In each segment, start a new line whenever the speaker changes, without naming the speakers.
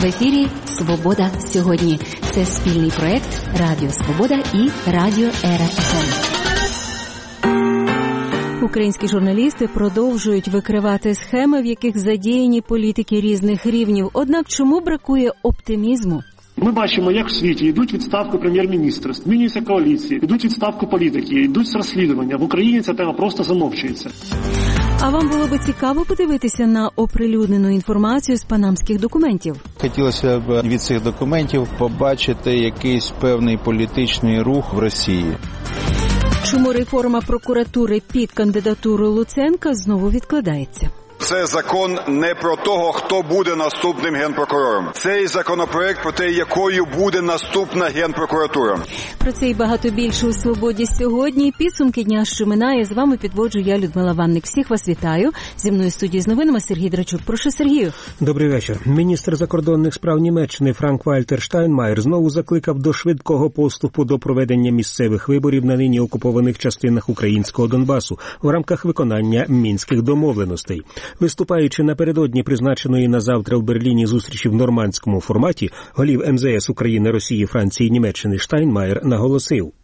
В ефірі «Свобода сьогодні». Це спільний проект Радіо Свобода і Радіо РФМ. Українські журналісти продовжують викривати схеми, в яких задіяні політики різних рівнів. Однак чому бракує оптимізму?
Ми бачимо, як в світі йдуть відставки прем'єр-міністра, змінюються коаліції, йдуть відставку політики, йдуть розслідування. В Україні ця тема просто замовчується.
А вам було би цікаво подивитися на оприлюднену інформацію з панамських документів?
Хотілося б від цих документів побачити якийсь певний політичний рух в Росії.
Чому реформа прокуратури під кандидатуру Луценка знову відкладається?
Це закон не про того, хто буде наступним генпрокурором. Цей законопроект про те, якою буде наступна генпрокуратура.
Про це і багато більше у «Свободі сьогодні». Підсумки дня, що минає. З вами підводжу я, Людмила Ванник. Всіх вас вітаю. Зі мною в студії з новинами Сергій Драчук. Прошу, Сергію.
Добрий вечір. Міністр закордонних справ Німеччини Франк-Вальтер Штайнмаєр знову закликав до швидкого поступу до проведення місцевих виборів на нині окупованих частинах українського Донбасу в рамках виконання мінських домовленостей. Виступаючи напередодні призначеної на завтра в Берліні зустрічі в нормандському форматі, голів МЗС України, Росії, Франції і Німеччини Штайнмаєр наголосив: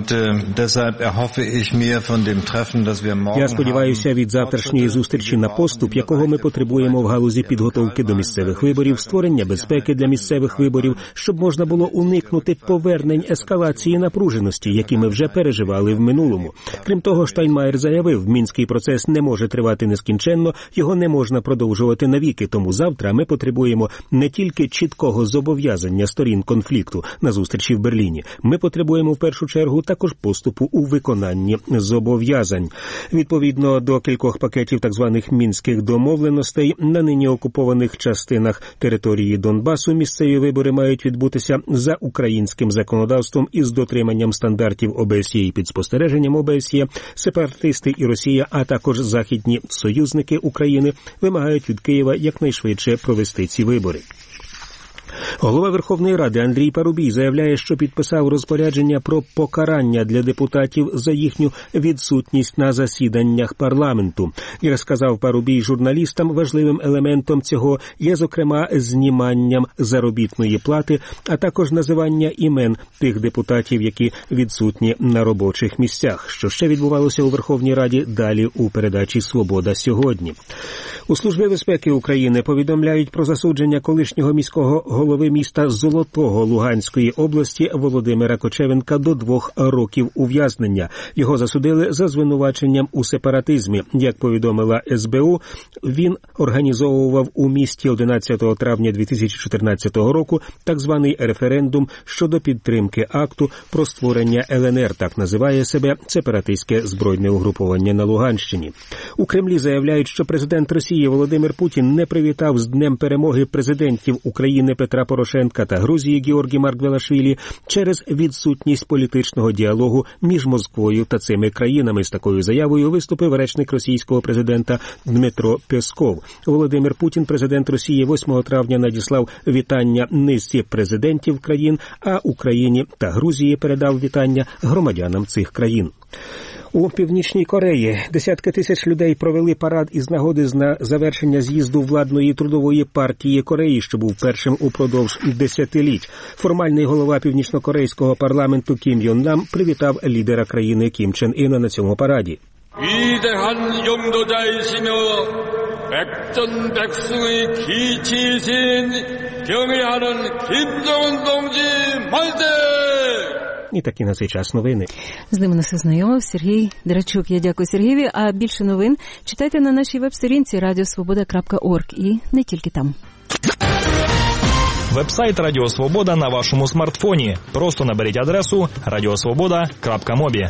Я сподіваюся від завтрашньої зустрічі на поступ, якого ми потребуємо в галузі підготовки до місцевих виборів, створення безпеки для місцевих виборів, щоб можна було уникнути повернень ескалації напруженості, які ми вже переживали в минулому. Крім того, Штайнмаєр заявив, мінський процес не може тривати нескінченно, його не можна продовжувати навіки, тому завтра ми потребуємо не тільки чіткого зобов'язання сторін конфлікту на зустрічі в Берліні, ми потребуємо в першу чергу також поступу у виконанні зобов'язань. Відповідно до кількох пакетів так званих мінських домовленостей, на нині окупованих частинах території Донбасу місцеві вибори мають відбутися за українським законодавством із дотриманням стандартів ОБСЄ і під спостереженням ОБСЄ. Сепаратисти і Росія, а також західні союзники України вимагають від Києва якнайшвидше провести ці вибори. Голова Верховної Ради Андрій Парубій заявляє, що підписав розпорядження про покарання для депутатів за їхню відсутність на засіданнях парламенту. І розказав Парубій журналістам, важливим елементом цього є, зокрема, зніманням заробітної плати, а також називання імен тих депутатів, які відсутні на робочих місцях. Що ще відбувалося у Верховній Раді, далі у передачі «Свобода сьогодні». У Службі безпеки України повідомляють про засудження колишнього міського голови міста Золотого Луганської області Володимира Кочевенка до 2 років ув'язнення. Його засудили за звинуваченням у сепаратизмі. Як повідомила СБУ, він організовував у місті 11 травня 2014 року так званий референдум щодо підтримки акту про створення ЛНР, так називає себе сепаратистське збройне угруповання на Луганщині. У Кремлі заявляють, що президент Росії Володимир Путін не привітав з Днем перемоги президентів України Петра Порошенка та Грузії Георгій Маргвелашвілі через відсутність політичного діалогу між Москвою та цими країнами. З такою заявою виступив речник російського президента Дмитро Пєсков. Володимир Путін, президент Росії, 8 травня надіслав вітання низці президентів країн, а Україні та Грузії передав вітання громадянам цих країн. У Північній Кореї десятки тисяч людей провели парад із нагоди завершення з'їзду владної трудової партії Кореї, що був першим упродовж десятиліть. Формальний голова північнокорейського парламенту Кім Йон Нам привітав лідера країни Кім Чен Іна на цьому параді.
위대한 영도자이시며 백전백승의 기치이신 경애하는 김정은 동지 만세!
І такі на цей час новини.
З ними нас ознайомив Сергій Драчук. Я дякую Сергієві. А більше новин читайте на нашій веб-сторінці radiosvoboda.org і не тільки там.
Веб-сайт Радіо Свобода на вашому смартфоні. Просто наберіть адресу radiosvoboda.mobi.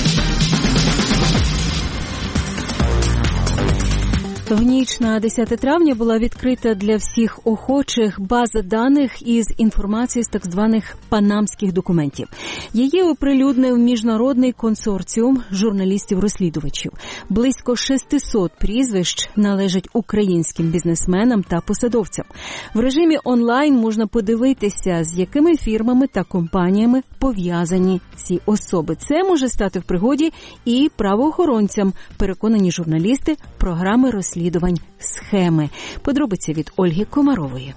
В ніч на 10 травня була відкрита для всіх охочих база даних із інформацією з так званих панамських документів. Її оприлюднив міжнародний консорціум журналістів-розслідувачів. Близько 600 прізвищ належать українським бізнесменам та посадовцям. В режимі онлайн можна подивитися, з якими фірмами та компаніями пов'язані ці особи. Це може стати в пригоді і правоохоронцям, переконані журналісти програми розслідувань «Схеми». Подробиці від Ольги Комарової.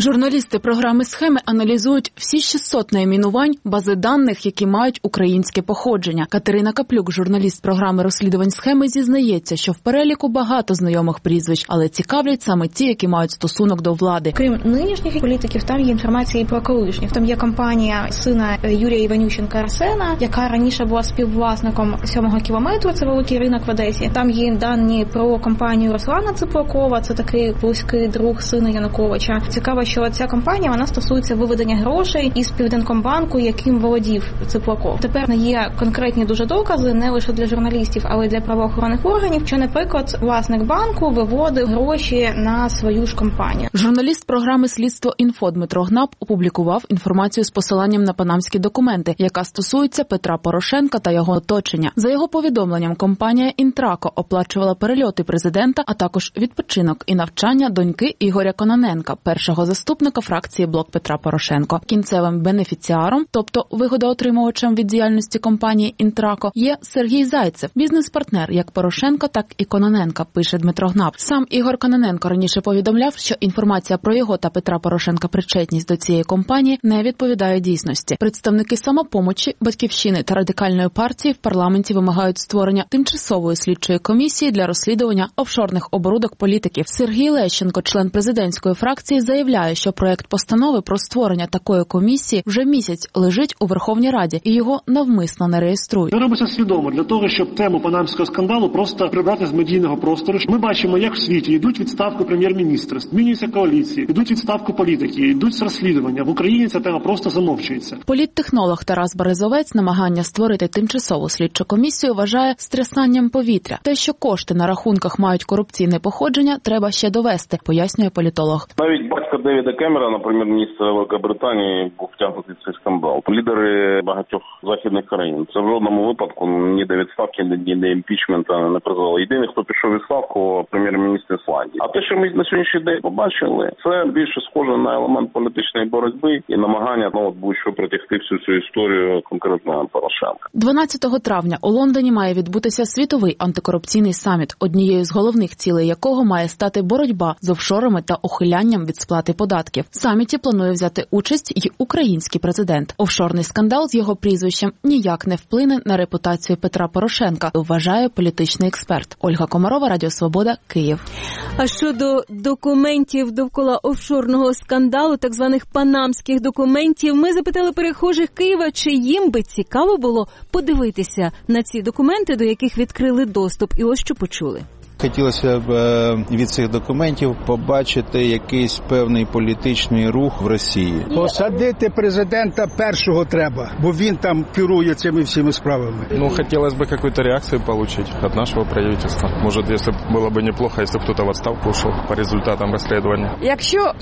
Журналісти програми «Схеми» аналізують всі 600 найменувань бази даних, які мають українське походження. Катерина Каплюк, журналіст програми розслідувань «Схеми», зізнається, що в переліку багато знайомих прізвищ, але цікавлять саме ті, які мають стосунок до влади.
Крім нинішніх політиків, там є інформація і про колишніх. Там є компанія сина Юрія Іванющенка Арсена, яка раніше була співвласником 7-го кілометру, це великий ринок в Одесі. Там є дані про компанію Руслана Циплакова, це такий близький друг сина Януковича. Цікаво, що ця компанія, вона стосується виведення грошей із Південкомбанку, яким володів Циплаков. Тепер є конкретні дуже докази, не лише для журналістів, але й для правоохоронних органів, що, наприклад, власник банку виводив гроші на свою ж компанію.
Журналіст програми «Слідство Інфо» Дмитро Гнап опублікував інформацію з посиланням на панамські документи, яка стосується Петра Порошенка та його оточення. За його повідомленням, компанія «Інтрако» оплачувала перельоти президента, а також відпочинок і навчання доньки Ігоря Кононенка, першого заступника фракції «Блок Петра Порошенко». Кінцевим бенефіціаром, тобто вигодоотримувачем від діяльності компанії «Інтрако», є Сергій Зайцев, бізнес-партнер як Порошенка, так і Кононенка, пише Дмитро Гнап. Сам Ігор Кононенко раніше повідомляв, що інформація про його та Петра Порошенка причетність до цієї компанії не відповідає дійсності. Представники «Самопомочі», «Батьківщини» та Радикальної партії в парламенті вимагають створення тимчасової слідчої комісії для розслідування офшорних оборудок політиків. Сергій Лещенко, член президентської фракції, заявляє, що проект постанови про створення такої комісії вже місяць лежить у Верховній Раді і його навмисно не реєструють.
Це робиться свідомо для того, щоб тему панамського скандалу просто прибрати з медійного простору. Ми бачимо, як в світі йдуть відставку прем'єр-міністра, змінюються коаліції, йдуть відставку політики, йдуть розслідування. В Україні ця тема просто замовчується.
Політтехнолог Тарас Березовець намагання створити тимчасову слідчу комісію вважає стрясанням повітря. Те, що кошти на рахунках мають корупційне походження, треба ще довести, пояснює політолог.
Навіть батько Девіда Кемерона, прем'єр-міністра Великобританії, був втягнутий в цей скандал. Лідери багатьох західних країн. Це в жодному випадку ні до відставки, ні до імпічмента не призвело. Єдиний, хто пішов у відставку, прем'єр-міністр Ісландії. А те, що ми на сьогоднішній день побачили, це більше схоже на елемент політичної боротьби і намагання будь-що притягти всю цю історію конкретно Порошенка.
12 травня у Лондоні має відбутися світовий антикорупційний саміт, однією з головних цілей якого має стати боротьба з офшорами та ухилянням від сплати податків. В саміті планує взяти участь і український президент. Офшорний скандал з його прізвищем ніяк не вплине на репутацію Петра Порошенка, вважає політичний експерт. Ольга Комарова, Радіо Свобода, Київ.
А щодо документів довкола офшорного скандалу, так званих панамських документів, ми запитали перехожих Києва, чи їм би цікаво було подивитися на ці документи, до яких відкрили доступ. І ось що почули.
Хотілося б від цих документів побачити якийсь певний політичний рух в Росії.
Посадити президента першого треба, бо він там керує цими всіми справами.
Хотілося б якусь реакцію отримати від нашого правительства. Може, якщо було б неплохо, якщо хтось в відставку пішов по результатам розслідування.
Якщо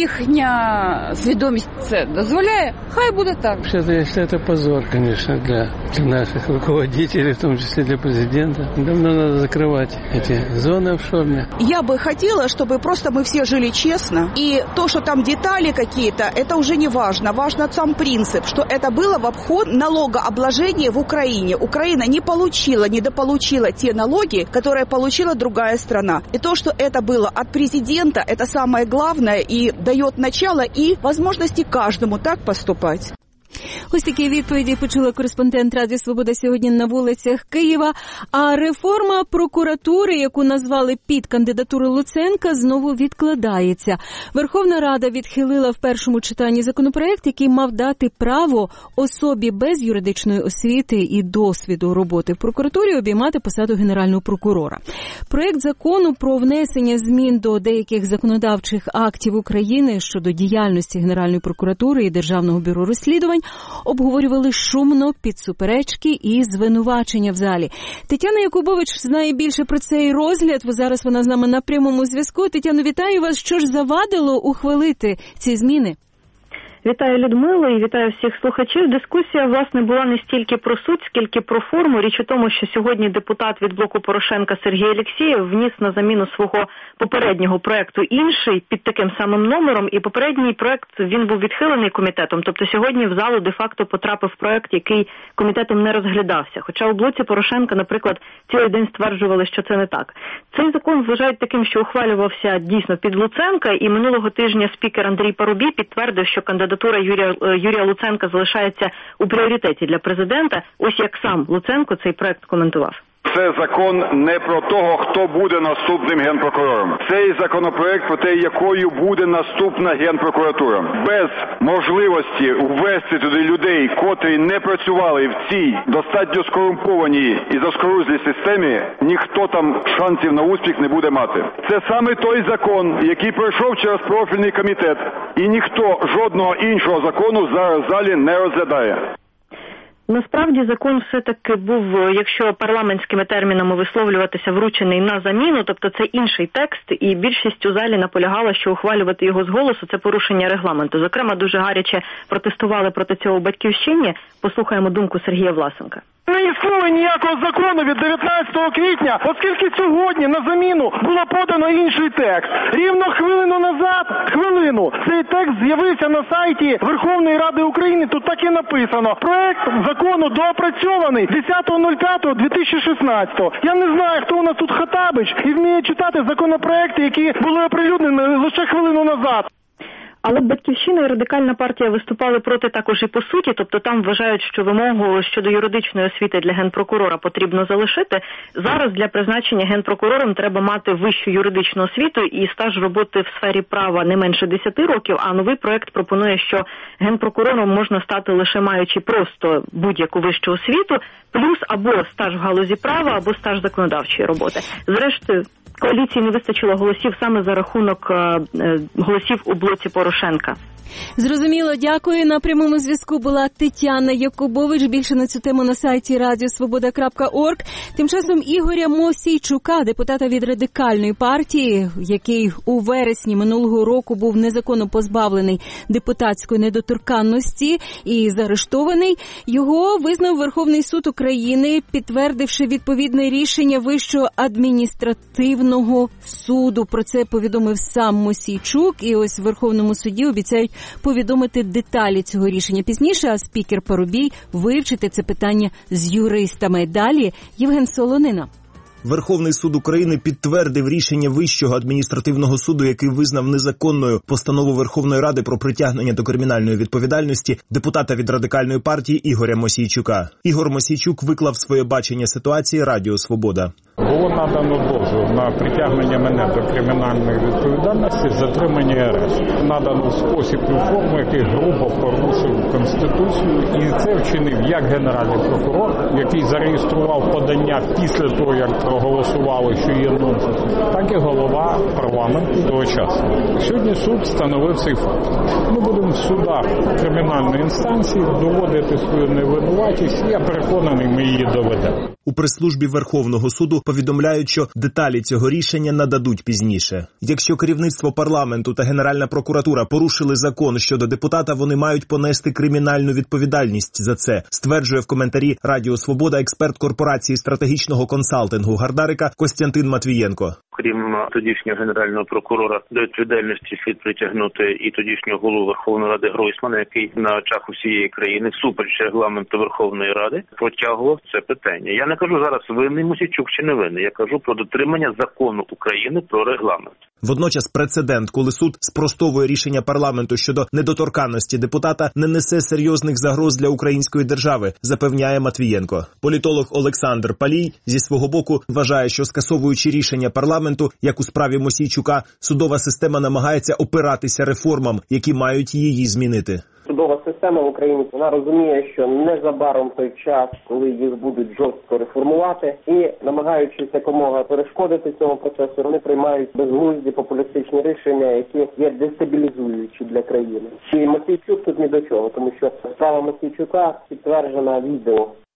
їхня свідомість це дозволяє, хай буде так.
Це позор, звісно, для наших руководителей, в тому числі для президента. Давно треба закривати ці зоны офшорные.
Я бы хотела, чтобы просто мы все жили честно. И то, что там детали какие-то, это уже не важно. Важно сам принцип, что это было в обход налогообложения в Украине. Украина не получила, недополучила те налоги, которые получила другая страна. И то, что это было от президента, это самое главное и дает начало и возможности каждому так поступать.
Ось такі відповіді почула кореспондент Радіо Свобода сьогодні на вулицях Києва. А реформа прокуратури, яку назвали під кандидатуру Луценка, знову відкладається. Верховна Рада відхилила в першому читанні законопроект, який мав дати право особі без юридичної освіти і досвіду роботи в прокуратурі обіймати посаду генерального прокурора. Проект закону про внесення змін до деяких законодавчих актів України щодо діяльності Генеральної прокуратури і Державного бюро розслідувань обговорювали шумно, під суперечки і звинувачення в залі. Тетяна Якубович знає більше про цей розгляд. Зараз вона з нами на прямому зв'язку. Тетяно, вітаю вас. Що ж завадило ухвалити ці зміни?
Вітаю, Людмилу, і вітаю всіх слухачів. Дискусія, власне, була не стільки про суть, скільки про форму. Річ у тому, що сьогодні депутат від блоку Порошенка Сергій Алєксєєв вніс на заміну свого попереднього проекту інший під таким самим номером, і попередній проект, він був відхилений комітетом. Тобто сьогодні в залу де-факто потрапив проект, який комітетом не розглядався. Хоча у блоці Порошенка, наприклад, цілий день стверджували, що це не так. Цей закон вважають таким, що ухвалювався дійсно під Луценка, і минулого тижня спікер Андрій Парубій підтвердив, що кандидатура Юрія Луценка залишається у пріоритеті для президента. Ось як сам Луценко цей проект коментував.
Це закон не про того, хто буде наступним генпрокурором. Цей законопроект про те, якою буде наступна генпрокуратура. Без можливості ввести туди людей, котрі не працювали в цій достатньо скорумпованій і заскорузлій системі, ніхто там шансів на успіх не буде мати. Це саме той закон, який пройшов через профільний комітет, і ніхто жодного іншого закону зараз в залі не розглядає.
Насправді закон все-таки був, якщо парламентськими термінами висловлюватися, вручений на заміну, тобто це інший текст, і більшість у залі наполягала, що ухвалювати його з голосу – це порушення регламенту. Зокрема, дуже гаряче протестували проти цього в «Батьківщині». Послухаємо думку Сергія Власенка.
Не існує ніякого закону від 19 квітня, оскільки сьогодні на заміну було подано інший текст. Рівно хвилину назад, цей текст з'явився на сайті Верховної Ради України, тут так і написано. Проект закону доопрацьований 10.05.2016. Я не знаю, хто у нас тут Хатабич і вміє читати законопроекти, які були оприлюднені лише хвилину назад.
Але «Батьківщина» і Радикальна партія виступали проти також і по суті, тобто там вважають, що вимогу щодо юридичної освіти для генпрокурора потрібно залишити. Зараз для призначення генпрокурором треба мати вищу юридичну освіту і стаж роботи в сфері права не менше 10 років, а новий проект пропонує, що генпрокурором можна стати лише маючи просто будь-яку вищу освіту, плюс або стаж в галузі права, або стаж законодавчої роботи. Зрештою, коаліції не вистачило голосів саме за рахунок голосів у блоці Порошенка.
Зрозуміло, дякую. На прямому зв'язку була Тетяна Якубович. Більше на цю тему на сайті radiosvoboda.org. Тим часом Ігоря Мосійчука, депутата від Радикальної партії, який у вересні минулого року був незаконно позбавлений депутатської недоторканності і заарештований, його визнав Верховний суд України, підтвердивши відповідне рішення Вищого адміністративного суду. Про це повідомив сам Мосійчук, і ось в Верховному суді обіцяють повідомити деталі цього рішення пізніше, а спікер Парубій вивчити це питання з юристами. Далі Євген Солонина.
Верховний суд України підтвердив рішення Вищого адміністративного суду, який визнав незаконною постанову Верховної Ради про притягнення до кримінальної відповідальності депутата від Радикальної партії Ігоря Мосійчука. Ігор Мосійчук виклав своє бачення ситуації Радіо Свобода.
Було надано дозвіл на притягнення мене до кримінальної відповідальності, затримання і арешт. Надано спосіб і форму, який грубо порушив Конституцію. І це вчинив як Генеральний прокурор, який зареєстрував подання після того, як проголосували, що є нонсенс, так і голова парламенту того часу. Сьогодні суд встановив цей факт. Ми будемо в судах кримінальної інстанції доводити свою невинуватість. Я переконаний, ми її доведемо.
У прес-службі Верховного суду повідомляють, що деталі цього рішення нададуть пізніше. Якщо керівництво парламенту та Генеральна прокуратура порушили закон щодо депутата, вони мають понести кримінальну відповідальність за це, стверджує в коментарі Радіо Свобода експерт корпорації стратегічного консалтингу Гардарика Костянтин Матвієнко.
Крім тодішнього генерального прокурора, до відповідальності слід притягнути і тодішнього голову Верховної Ради Гройсмана, який на очах усієї країни всупереч регламенту Верховної Ради протягував це питання. Я не кажу зараз, винний Мосійчук чи не винний. Я кажу про дотримання закону України про регламент.
Водночас прецедент, коли суд спростовує рішення парламенту щодо недоторканності депутата, не несе серйозних загроз для української держави, запевняє Матвієнко. Політолог Олександр Палій зі свого боку вважає, що скасовуючи рішення парламенту, як у справі Мосійчука, судова система намагається опиратися реформам, які мають її змінити.
Судова система в Україні, вона розуміє, що незабаром той час, коли їх будуть жорстко реформувати, і намагаючись якомога перешкодити цьому процесу, вони приймають безглузді популістичні рішення, які є дестабілізуючі для країни. І Мосійчук тут ні до чого, тому що справа Мосійчука підтверджена відео.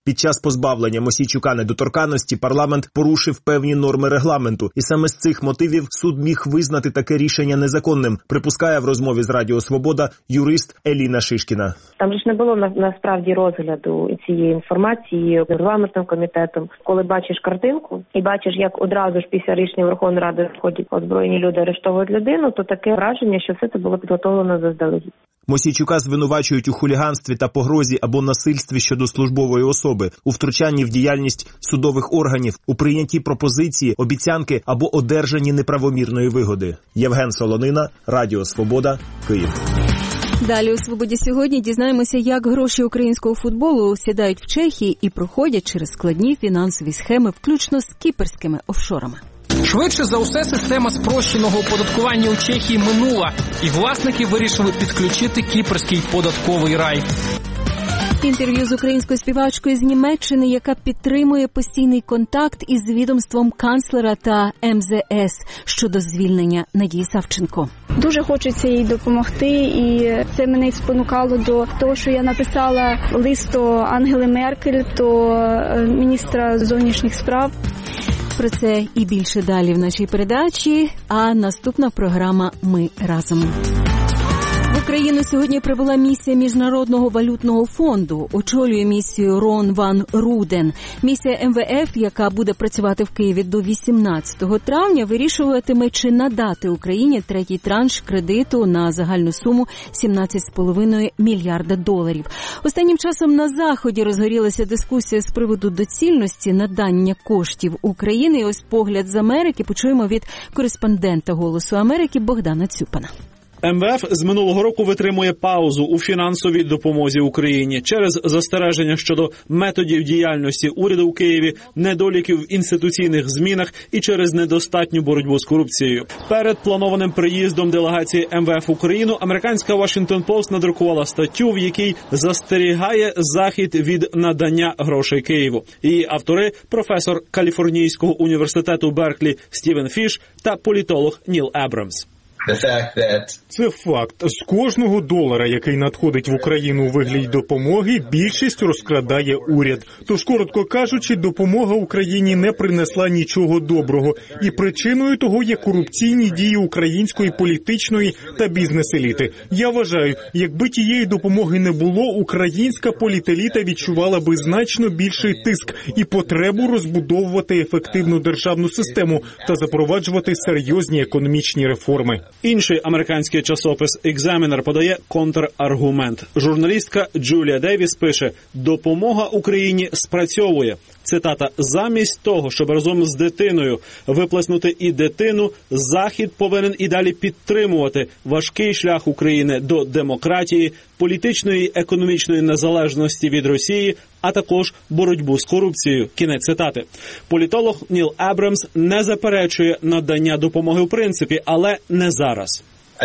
Під час позбавлення Мосійчука недоторканності парламент порушив певні норми регламенту, і саме з цих мотивів суд міг визнати таке рішення незаконним, припускає в розмові з Радіо Свобода юрист Еліна Шишкіна.
Там же ж не було насправді розгляду цієї інформації регламентним комітетом. Коли бачиш картинку і бачиш, як одразу ж після рішення Верховної Ради входять озброєні люди, арештовують людину, то таке враження, що все це було підготовлено заздалегідь.
Мосійчука звинувачують у хуліганстві та погрозі або насильстві щодо службової особи, у втручанні в діяльність судових органів, у прийнятті пропозиції, обіцянки або одержанні неправомірної вигоди. Євген Солонина, Радіо Свобода, Київ.
Далі у «Свободі сьогодні» дізнаємося, як гроші українського футболу сідають в Чехії і проходять через складні фінансові схеми, включно з кіпрськими офшорами.
Швидше за усе, система спрощеного оподаткування у Чехії минула, і власники вирішили підключити кіпрський податковий рай.
Інтерв'ю з українською співачкою з Німеччини, яка підтримує постійний контакт із відомством канцлера та МЗС щодо звільнення Надії Савченко.
Дуже хочеться їй допомогти, і це мене спонукало до того, що я написала лист до Ангели Меркель, до міністра зовнішніх справ.
Про це і більше далі в нашій передачі, а наступна програма «Ми разом». В Україну сьогодні прибула місія Міжнародного валютного фонду. Очолює місію Рон Ван Руден. Місія МВФ, яка буде працювати в Києві до 18 травня, вирішуватиме, чи надати Україні третій транш кредиту на загальну суму $17,5 мільярда. Останнім часом на Заході розгорілася дискусія з приводу доцільності надання коштів України. І ось погляд з Америки почуємо від кореспондента «Голосу Америки» Богдана Цюпана.
МВФ з минулого року витримує паузу у фінансовій допомозі Україні через застереження щодо методів діяльності уряду у Києві, недоліків в інституційних змінах і через недостатню боротьбу з корупцією. Перед планованим приїздом делегації МВФ в Україну американська Washington Post надрукувала статтю, в якій застерігає Захід від надання грошей Києву. Її автори – професор Каліфорнійського університету Берклі Стівен Фіш та політолог Ніл Ебрамс.
Це факт. З кожного долара, який надходить в Україну у вигляді допомоги, більшість розкрадає уряд. Тож, коротко кажучи, допомога Україні не принесла нічого доброго. І причиною того є корупційні дії української політичної та бізнес-еліти. Я вважаю, якби тієї допомоги не було, українська політеліта відчувала би значно більший тиск і потребу розбудовувати ефективну державну систему та запроваджувати серйозні економічні реформи.
Інший американський часопис «Екзаменер» подає контраргумент. Журналістка Джулія Девіс пише: «Допомога Україні спрацьовує». Цитата: «Замість того, щоб разом з дитиною виплеснути і дитину, Захід повинен і далі підтримувати важкий шлях України до демократії, політичної і економічної незалежності від Росії, а також боротьбу з корупцією». Кінець цитати. Політолог Ніл Ебрамс не заперечує надання допомоги в принципі, але не зараз.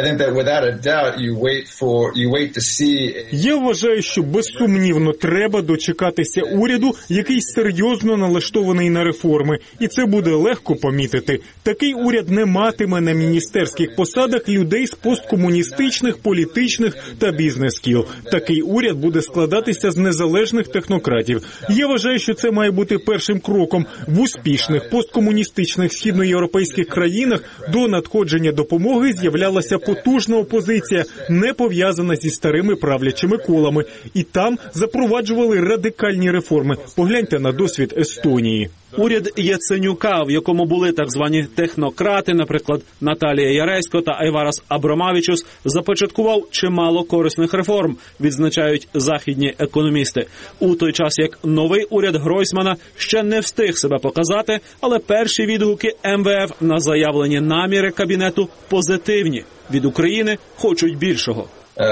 Я вважаю, що безсумнівно треба дочекатися уряду, який серйозно налаштований на реформи. І це буде легко помітити. Такий уряд не матиме на міністерських посадах людей з посткомуністичних, політичних та бізнес-кіл. Такий уряд буде складатися з незалежних технократів. Я вважаю, що це має бути першим кроком в успішних посткомуністичних східноєвропейських країнах. До надходження допомоги з'являлася потужна опозиція, не пов'язана зі старими правлячими колами. І там запроваджували радикальні реформи. Погляньте на досвід Естонії.
Уряд Яценюка, в якому були так звані технократи, наприклад, Наталія Яресько та Айварас Абромавічус, започаткував чимало корисних реформ, відзначають західні економісти. У той час, як новий уряд Гройсмана ще не встиг себе показати, але перші відгуки МВФ на заявлені наміри кабінету позитивні. Від України хочуть більшого.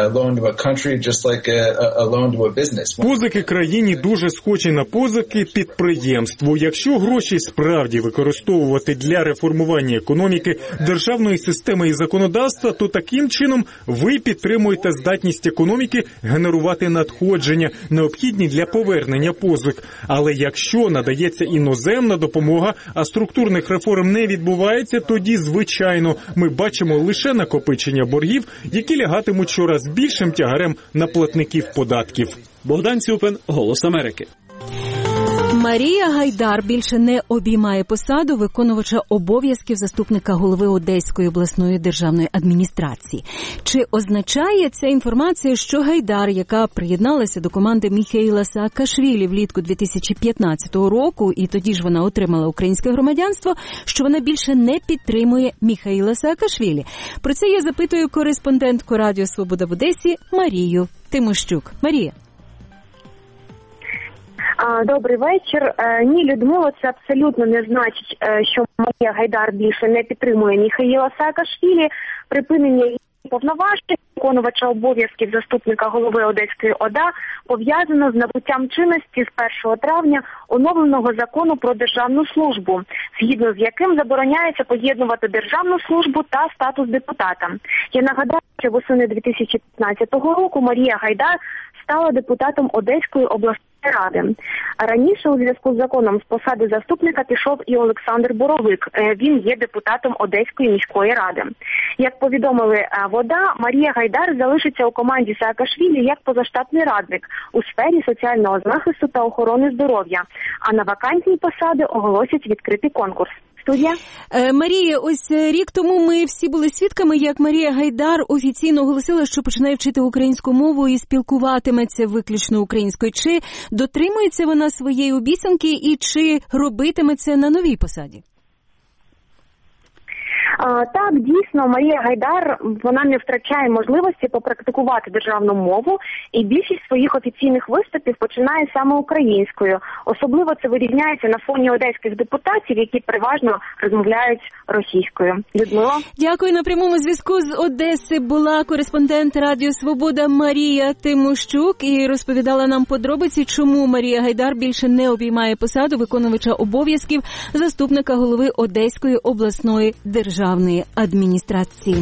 Позики країні дуже схожі на позики підприємству. Якщо гроші справді використовувати для реформування економіки, державної системи і законодавства, то таким чином ви підтримуєте здатність економіки генерувати надходження, необхідні для повернення позик. Але якщо надається іноземна допомога, а структурних реформ не відбувається, тоді, звичайно, ми бачимо лише накопичення боргів, які лягатимуть щораз більшим тягарем на платників податків.
Богдан Цюпин, «Голос Америки».
Марія Гайдар більше не обіймає посаду виконувача обов'язків заступника голови Одеської обласної державної адміністрації. Чи означає ця інформація, що Гайдар, яка приєдналася до команди Міхеїла Саакашвілі влітку 2015 року, і тоді ж вона отримала українське громадянство, що вона більше не підтримує Міхеїла Саакашвілі? Про це я запитую кореспондентку Радіо Свобода в Одесі Марію Тимощук. Марія.
Добрий вечір. Ні, Людмила, це абсолютно не значить, що Марія Гайдар більше не підтримує Міхеїла Саакашвілі. Припинення її повноважень виконувача обов'язків заступника голови Одеської ОДА пов'язано з набуттям чинності з 1 травня оновленого закону про державну службу, згідно з яким забороняється поєднувати державну службу та статус депутата. Я нагадаю, що восени 2015 року Марія Гайдар стала депутатом Одеської обласної ради. Раніше у зв'язку з законом з посади заступника пішов і Олександр Боровик. Він є депутатом Одеської міської ради. Як повідомили в ОДА, Марія Гайдар залишиться у команді Саакашвілі як позаштатний радник у сфері соціального захисту та охорони здоров'я, а на вакантні посади оголосять відкритий конкурс. Студія.
Марія, ось рік тому ми всі були свідками, як Марія Гайдар офіційно оголосила, що починає вчити українську мову і спілкуватиметься виключно українською. Чи дотримується вона своєї обіцянки і чи робитиме це на новій посаді?
Так, дійсно, Марія Гайдар, вона не втрачає можливості попрактикувати державну мову, і більшість своїх офіційних виступів починає саме українською. Особливо це вирізняється на фоні одеських депутатів, які переважно розмовляють російською. Людмила?
Дякую. На прямому зв'язку з Одеси була кореспондент Радіо Свобода Марія Тимощук і розповідала нам подробиці, чому Марія Гайдар більше не обіймає посаду виконувача обов'язків заступника голови Одеської обласної державної адміністрації.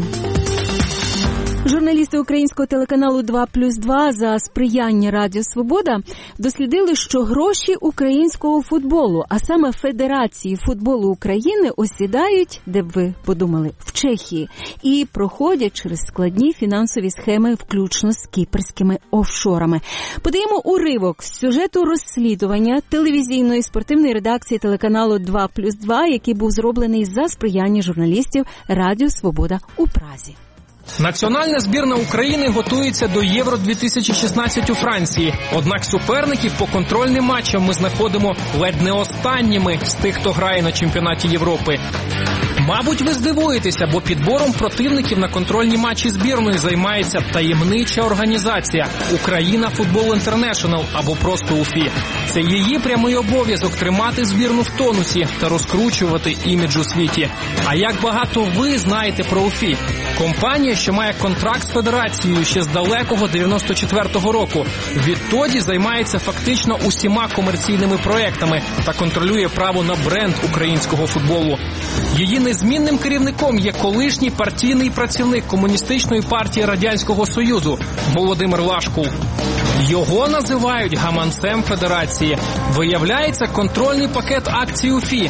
Журналісти українського телеканалу 2+2 за сприяння Радіо Свобода дослідили, що гроші українського футболу, а саме Федерації футболу України, осідають, де б ви подумали, в Чехії і проходять через складні фінансові схеми, включно з кіпрськими офшорами. Подаємо уривок з сюжету розслідування телевізійної спортивної редакції телеканалу 2+2, який був зроблений за сприяння журналістів Радіо Свобода у Празі.
Національна збірна України готується до Євро-2016 у Франції. Однак суперників по контрольним матчам ми знаходимо ледь не останніми з тих, хто грає на чемпіонаті Європи. Мабуть, ви здивуєтеся, бо підбором противників на контрольні матчі збірної займається таємнича організація «Україна Футбол Інтернешнл» або просто УФІ. Це її прямий обов'язок тримати збірну в тонусі та розкручувати імідж у світі. А як багато ви знаєте про УФІ? Компанія, що має контракт з федерацією ще з далекого 94-го року. Відтоді займається фактично усіма комерційними проектами та контролює право на бренд українського футболу. Її незмінним керівником є колишній партійний працівник Комуністичної партії Радянського Союзу Володимир Лашкул. Його називають гаманцем федерації. Виявляється, контрольний пакет акцій УФІ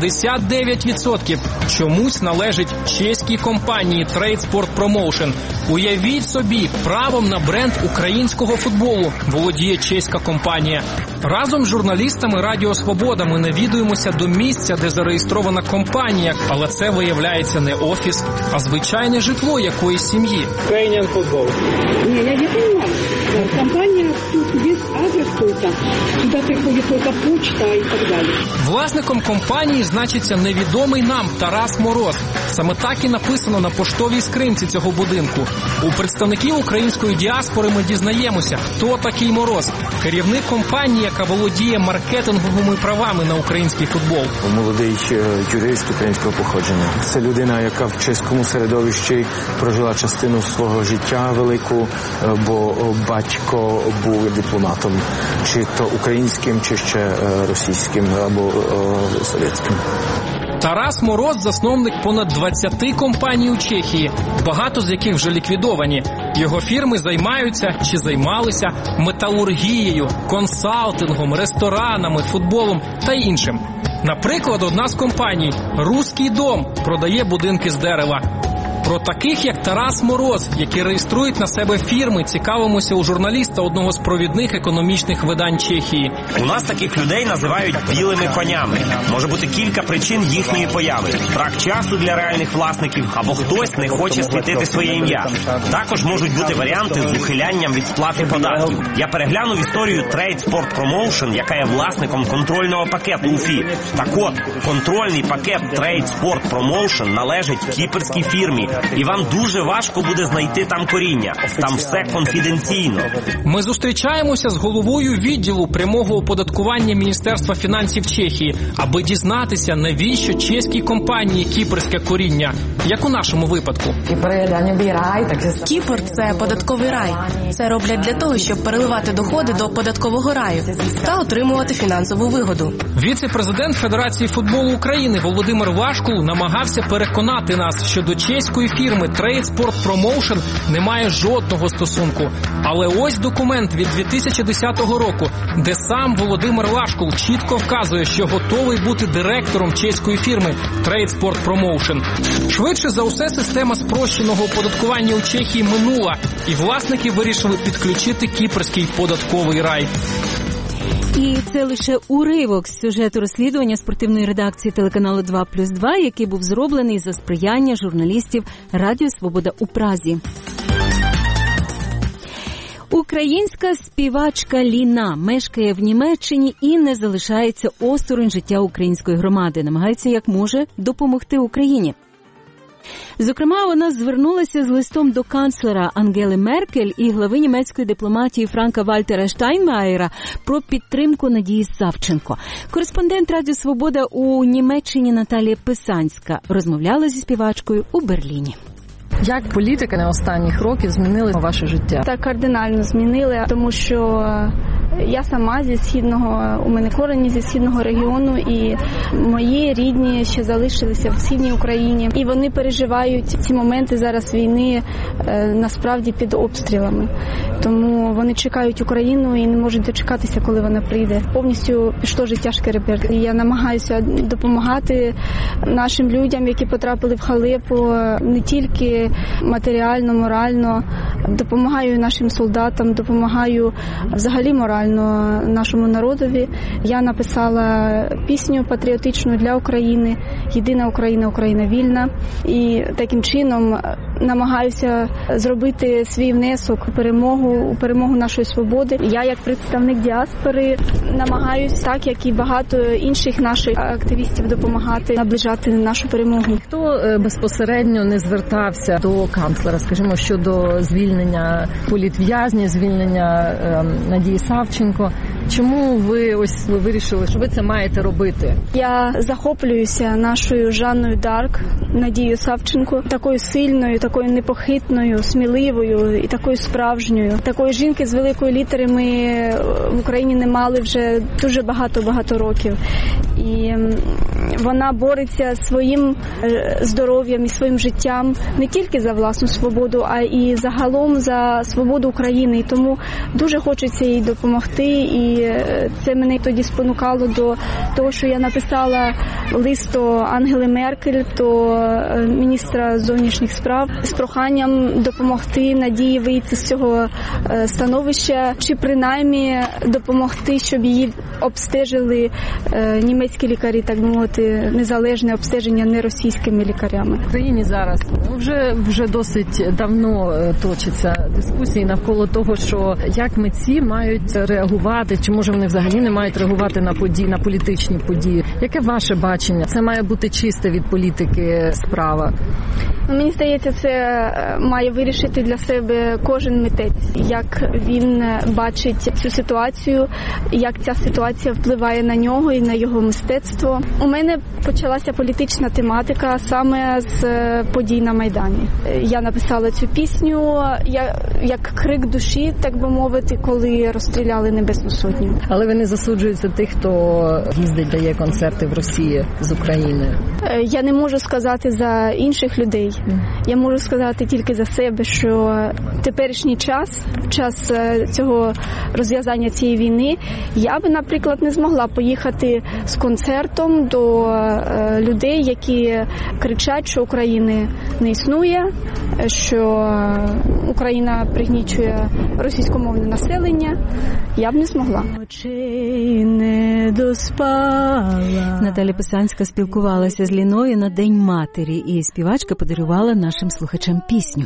59% чомусь належить чеській компанії Trade Sport Promotion. Уявіть собі, правом на бренд українського футболу володіє чеська компанія. Разом з журналістами Радіо Свобода ми навідуємося до місця, де зареєстрована компанія, але це виявляється не офіс, а звичайне житло якоїсь сім'ї.
Ukrainian Football.
Не, я не понимаю. Компания тут без адрес какой-то. Сюда приходит только почта и так далее.
Власником компанії значиться невідомий нам Тарас Мороз. Саме так і написано на поштовій скринці цього будинку. У представників української діаспори ми дізнаємося, хто такий Мороз. Керівник компанії, яка володіє маркетинговими правами на український футбол.
Молодий юрист українського походження. Це людина, яка в чеському середовищі прожила частину свого життя велику, бо батько був дипломатом, чи то українським, чи ще російським або совєтським.
Тарас Мороз – засновник понад 20 компаній у Чехії, багато з яких вже ліквідовані. Його фірми займаються чи займалися металургією, консалтингом, ресторанами, футболом та іншим. Наприклад, одна з компаній «Руський дом» продає будинки з дерева. Про таких, як Тарас Мороз, які реєструють на себе фірми, цікавимося у журналіста одного з провідних економічних видань Чехії.
У нас таких людей називають білими конями. Може бути кілька причин їхньої появи. Брак часу для реальних власників або хтось не хоче світити своє ім'я. Також можуть бути варіанти з ухилянням від сплати податків. Я переглянув історію Trade Sport Promotion, яка є власником контрольного пакету УФІ. Так от, контрольний пакет Trade Sport Promotion належить кіпрській фірмі. І вам дуже важко буде знайти там коріння. Там все конфіденційно.
Ми зустрічаємося з головою відділу прямого оподаткування Міністерства фінансів Чехії, аби дізнатися, навіщо чеській компанії кіпрське коріння, як у нашому випадку.
Кіпр – це податковий рай. Це роблять для того, щоб переливати доходи до податкового раю та отримувати фінансову вигоду.
Віце-президент Федерації футболу України Володимир Вашкул намагався переконати нас, що до чеської фірми Trade Sport Promotion немає жодного стосунку. Але ось документ від 2010 року, де сам Володимир Вашкул чітко вказує, що готовий бути директором чеської фірми Trade Sport Promotion. Швидше за усе, система спрощеного оподаткування у Чехії минула, і власники вирішили підключити кіпрський податковий рай.
І це лише уривок з сюжету розслідування спортивної редакції телеканалу 2+2, який був зроблений за сприяння журналістів Радіо Свобода у Празі. Українська співачка Ліна мешкає в Німеччині і не залишається осторонь життя української громади. Намагається як може допомогти Україні. Зокрема, вона звернулася з листом до канцлера Ангели Меркель і глави німецької дипломатії Франка-Вальтера Штайнмаєра про підтримку Надії Савченко. Кореспондент Радіо Свобода у Німеччині Наталія Писанська розмовляла зі співачкою у Берліні.
Як політика на останніх років змінила ваше життя?
Так, кардинально змінили, тому що я сама зі східного, у мене корені зі східного регіону, і мої рідні ще залишилися в східній Україні. І вони переживають ці моменти зараз війни насправді під обстрілами. Тому вони чекають Україну і не можуть дочекатися, коли вона прийде. Повністю пішло життя шкереберть. І я намагаюся допомагати нашим людям, які потрапили в халепу, не тільки матеріально, морально. Допомагаю нашим солдатам, допомагаю взагалі морально нашому народові. Я написала пісню патріотичну для України «Єдина Україна, Україна вільна». І таким чином намагаюся зробити свій внесок у перемогу нашої свободи. Я як представник діаспори намагаюся, так як і багато інших наших активістів, допомагати наближати нашу перемогу.
Хто безпосередньо не звертався до канцлера, скажімо, щодо звільнення політв'язнів, звільнення Надії Савченко? Чому ви вирішили, що ви це маєте робити?
Я захоплююся нашою Жанною Дарк, Надією Савченко, такою сильною, такою непохитною, сміливою і такою справжньою. Такої жінки з великої літери ми в Україні не мали вже дуже багато років. І вона бореться своїм здоров'ям і своїм життям не тільки за власну свободу, а і загалом за свободу України. І тому дуже хочеться їй допомогти. І це мене тоді спонукало до того, що я написала лист до Ангели Меркель, до міністра зовнішніх справ, з проханням допомогти Надії вийти з цього становища, чи принаймні допомогти, щоб її обстежили німецькі лікарі, так би мовити, незалежне обстеження не російськими лікарями.
В Україні зараз вже досить давно точаться дискусії навколо того, що як митці мають реагувати, чи може вони взагалі не мають реагувати на політичні події. Яке ваше бачення? Це має бути чисте від політики справа?
Мені здається, це має вирішити для себе кожен митець, як він бачить цю ситуацію, як ця ситуація впливає на нього і на його мистецтво. У мене почалася політична тематика саме з подій на Майдані. Я написала цю пісню як крик душі, так би мовити, коли розстріляли Небесну Сотню.
Але ви не засуджуєте тих, хто їздить, дає концерти в Росії з України?
Я не можу сказати за інших людей. Я можу сказати тільки за себе, що теперішній час цього розв'язання цієї війни, я би, наприклад, не змогла поїхати з концертом до людей, які кричать, що України не існує, що Україна пригнічує російськомовне населення. Я б не змогла.
Не доспала. Наталя Писанська спілкувалася з Ліною на День матері, і співачка подарувала нашим слухачам пісню.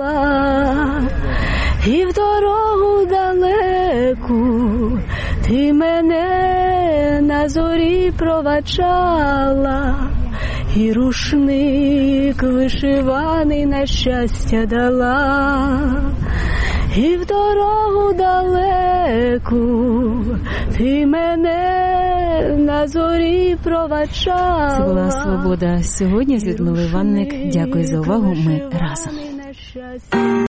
І в дорогу далеку ти мене на зорі проваджала, і рушник вишиваний на щастя дала. І в дорогу далеку ти мене на зорі проваджала.
Це була «Свобода» сьогодні з Людмилою Ванник. Дякую за увагу. Ми разом.